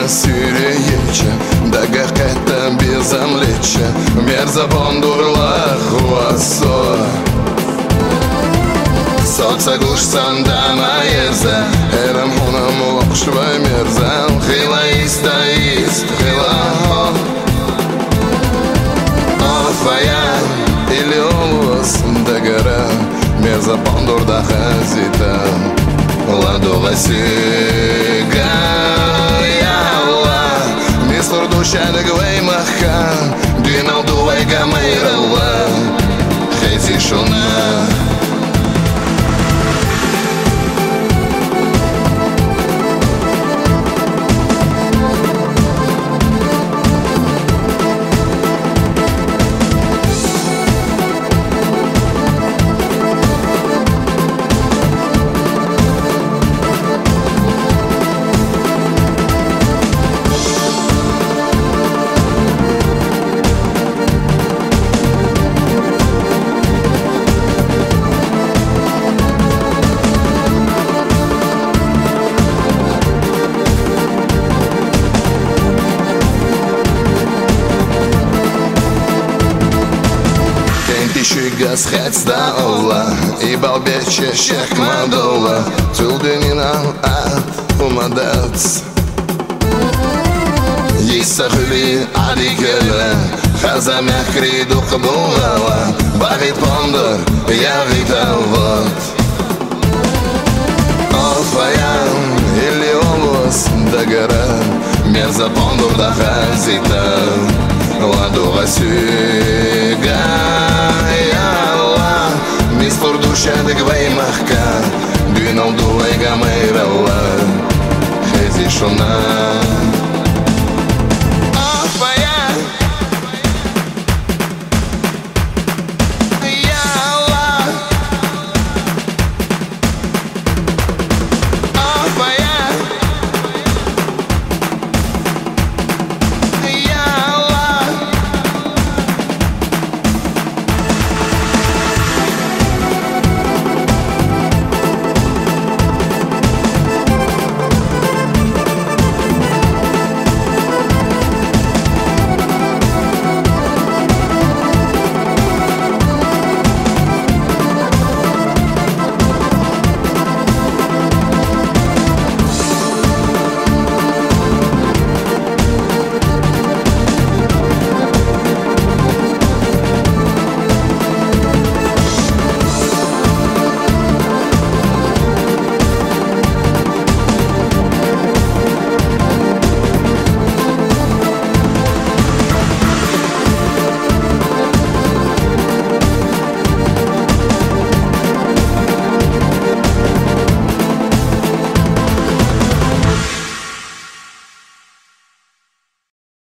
sürüyece Daga qayta bezamlicha Merzabondurlar huaso Солнце глушсан дама ерза Эрам хунам локшвай мерзан Хила ист, хила Офая или олус дагара Мерзабондур да хазита Ладуга сига Яла Мистер душадаг вай маха Динал дуай гамайрала Хейзи шуна Shigas hets da ola I balbeche shek madola Tuldunina umadats Yisahuli adigele Khazameh kridu qdulala Bagit ponder yagit alvat Alfayan ili olus dagara Merza pondur da khazita Laduga syga Мистер душадаг вай махка Дюнал дуай гамайрала Хези шуна